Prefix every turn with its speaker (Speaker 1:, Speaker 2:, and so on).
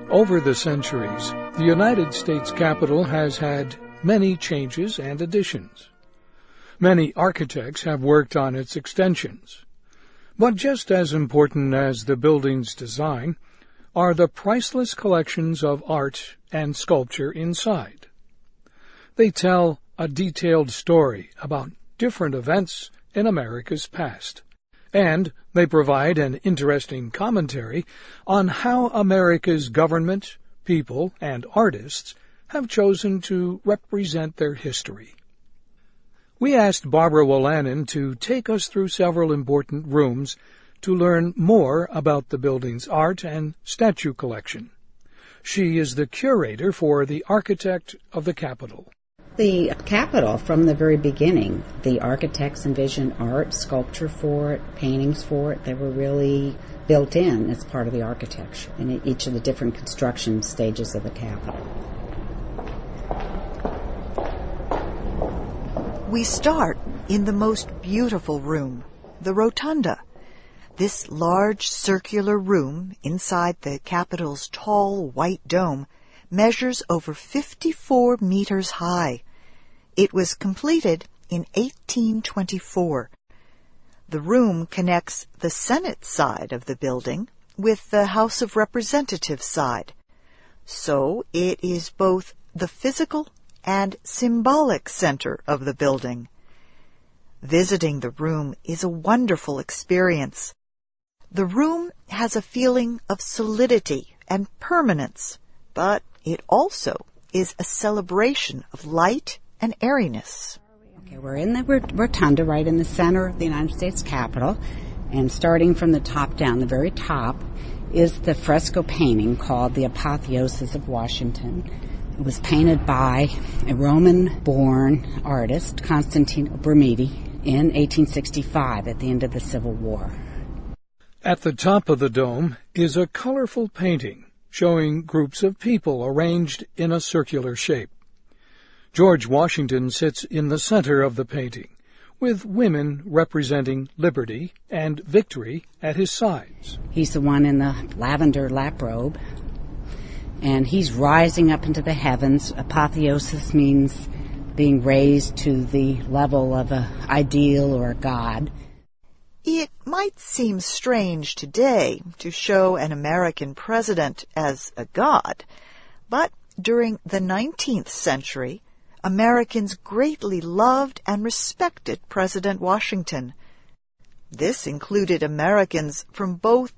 Speaker 1: Over the centuries, the United States Capitol has had many changes and additions. Many architects have worked on its extensions. But just as important as the building's design are the priceless collections of art and sculpture inside. They tell a detailed story about different events in America's past, and they provide an interesting commentary on how America's government, people, and artists have chosen to represent their history. We asked Barbara Wolanin to take us through several important rooms to learn more about the building's art and statue collection. She is the curator for the Architect of the Capitol.
Speaker 2: The Capitol, from the very beginning, the architects envisioned art, sculpture for it, paintings for it. They were really built in as part of the architecture in each of the different construction stages of the Capitol.
Speaker 3: We start in the most beautiful room, the Rotunda. This large circular room inside the Capitol's tall white dome measures over 54 meters high. It was completed in 1824. The room connects the Senate side of the building with the House of Representatives side. So it is both the physical and symbolic center of the building. Visiting the room is a wonderful experience. The room has a feeling of solidity and permanence, but it also is a celebration of light and airiness.
Speaker 2: Okay, we're in the Rotunda, right in the center of the United States Capitol, and starting from the top down, the very top, is the fresco painting called The Apotheosis of Washington. It was painted by a Roman-born artist, Constantino Brumidi, in 1865 at the end of the Civil War.
Speaker 1: At the top of the dome is a colorful painting showing groups of people arranged in a circular shape. George Washington sits in the center of the painting, with women representing liberty and victory at his sides.
Speaker 2: He's the one in the lavender lap robe, and he's rising up into the heavens. Apotheosis means being raised to the level of an ideal or a god.
Speaker 3: It might seem strange today to show an American president as a god, but during the 19th century, Americans greatly loved and respected President Washington. This included Americans from both